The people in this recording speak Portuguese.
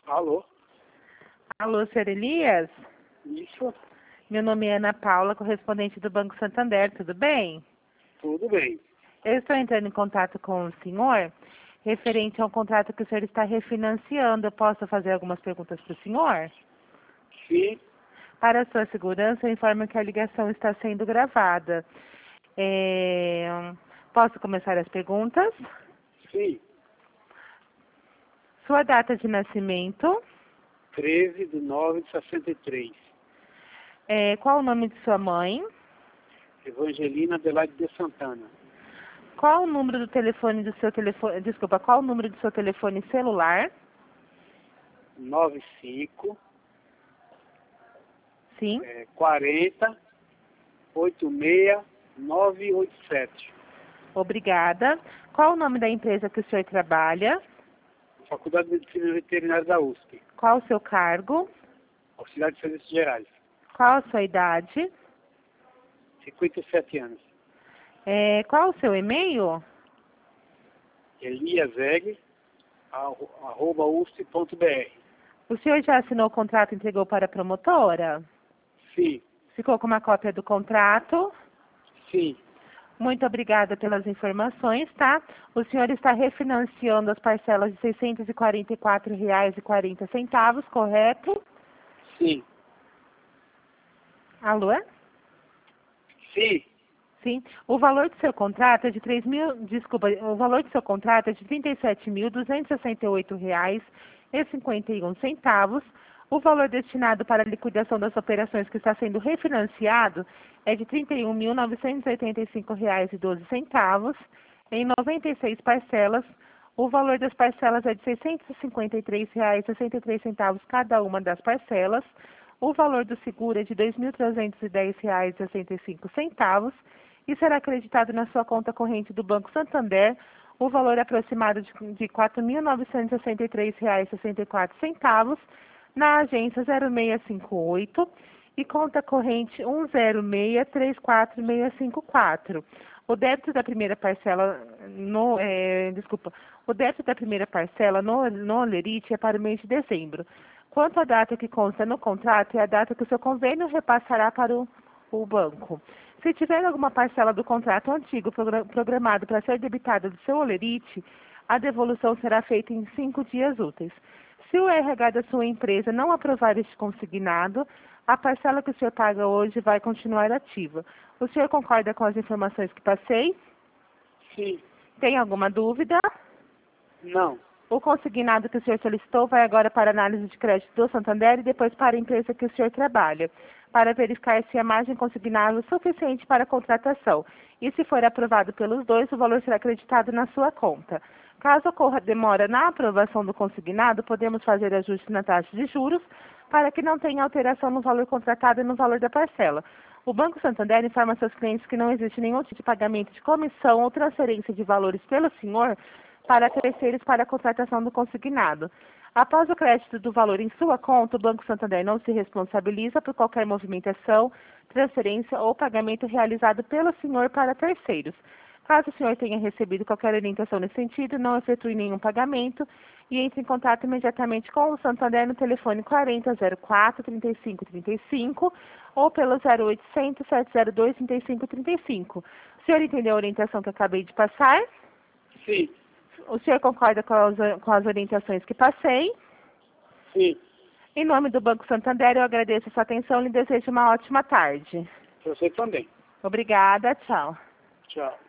Alô? Alô, Sr. Elias? Isso, Meu nome é Ana Paula, correspondente do Banco Santander, tudo bem? tudo bem. Eu estou entrando em contato com o senhor, referente ao contrato que o senhor está refinanciando. Eu posso fazer algumas perguntas para o senhor? Sim, Para a sua segurança, eu informo que a ligação está sendo gravada. Posso começar as perguntas? sim. Sua data de nascimento? 13/9/63. Qual o nome de sua mãe? Evangelina Adelaide de Santana. Qual o número do telefone do seu telefone? Desculpa, qual o número do seu telefone celular? 95 Sim. 40 86 987. Obrigada. Qual o nome da empresa que o senhor trabalha? Faculdade de Medicina Veterinária da USP. Qual o seu cargo? Auxiliar de Serviços Gerais. Qual a sua idade? 57 anos. Qual o seu e-mail? eliaseg@usp.br. O senhor já assinou o contrato e entregou para a promotora? Sim, Ficou com uma cópia do contrato? sim, Muito obrigada pelas informações, tá? O senhor está refinanciando as parcelas de R$ 644,40, correto? sim, Alô? sim, Sim. O valor do seu contrato é de o valor do seu contrato é de R$ 37.268,51. O valor destinado para a liquidação das operações que está sendo refinanciado é de R$ 31.985,12. Em 96 parcelas, o valor das parcelas é de R$ 653,63 cada uma das parcelas. O valor do seguro é de R$ 2.310,65 e será acreditado na sua conta corrente do Banco Santander o valor aproximado de R$ 4.963,64 na agência 0658 e conta corrente 10634654. O débito da primeira parcela no Olerite é para o mês de dezembro. Quanto à data que consta no contrato, é a data que o seu convênio repassará para o banco. Se tiver alguma parcela do contrato antigo programado para ser debitada do seu Olerite, a devolução será feita em 5 dias úteis. Se o RH da sua empresa não aprovar este consignado, a parcela que o senhor paga hoje vai continuar ativa. O senhor concorda com as informações que passei? sim. Tem alguma dúvida? Não, O consignado que o senhor solicitou vai agora para análise de crédito do Santander e depois para a empresa que o senhor trabalha, para verificar se a margem consignada é suficiente para a contratação. E se for aprovado pelos dois, o valor será acreditado na sua conta. Caso ocorra demora na aprovação do consignado, podemos fazer ajuste na taxa de juros para que não tenha alteração no valor contratado e no valor da parcela. O Banco Santander informa seus clientes que não existe nenhum tipo de pagamento de comissão ou transferência de valores pelo senhor para terceiros para a contratação do consignado. Após o crédito do valor em sua conta, o Banco Santander não se responsabiliza por qualquer movimentação, transferência ou pagamento realizado pelo senhor para terceiros. Caso o senhor tenha recebido qualquer orientação nesse sentido, não efetue nenhum pagamento e entre em contato imediatamente com o Santander no telefone 4004-3535 ou pelo 0800 702 3535. O senhor entendeu a orientação que eu acabei de passar? sim, O senhor concorda com as orientações que passei? sim. Em nome do Banco Santander, eu agradeço a sua atenção e lhe desejo uma ótima tarde. Você também. Obrigada, tchau. Tchau.